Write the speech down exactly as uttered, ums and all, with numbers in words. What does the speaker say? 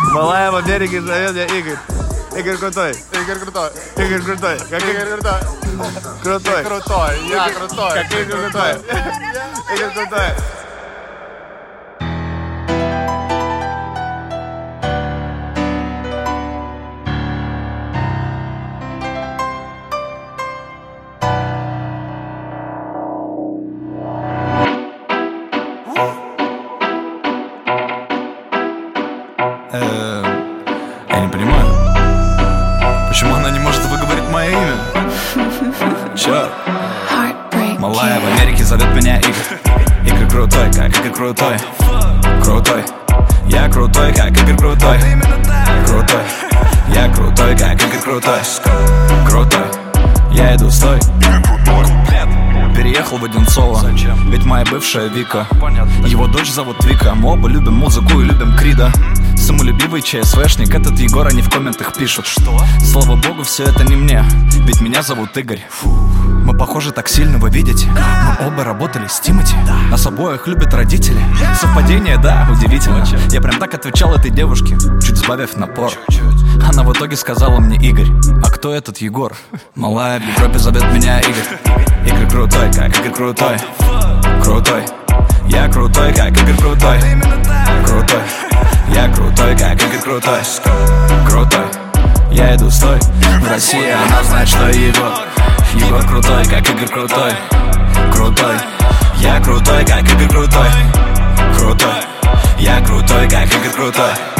Малая в Америке зовет меня Игорь. Игорь крутой. Игорь крутой. Игорь крутой. Как Игорь крутой. Крутой. Крутой. Я крутой. Как Игорь крутой. Игорь крутой. Я не понимаю, почему она не может выговорить мое имя? Чё? Малая в Америке зовет меня Игорь. Игорь крутой, как Игорь крутой. Крутой. Я крутой, как Игорь крутой. Крутой. Я крутой, как Игорь крутой. Крутой. Я иду, стой. Переехал в Одинцово. Ведь моя бывшая Вика. Его дочь зовут Вика. Мы оба любим музыку и любим Крида. Самолюбивый ЧСВшник, этот Егор, они в комментах пишут. Что? Слава богу, все это не мне, ведь меня зовут Игорь. Фу. Мы похожи так сильно, вы видите? Мы оба работали с Тимати. Нас обоих любят родители. Совпадение, да, удивительно. Я прям так отвечал этой девушке, чуть сбавив напор. Она в итоге сказала мне: Игорь, а кто этот Егор? Малая в Европе зовет меня Игорь. Игорь крутой, как Игорь крутой. Крутой. Я крутой, как Игорь крутой. Крутой. Я крутой, как Игорь крутой. Крутой. Я иду, стой. В России она знает, что Егор. Егор крутой, как Игорь крутой. Крутой. Я крутой, как Игорь крутой. Крутой. Я крутой, как Игорь крутой.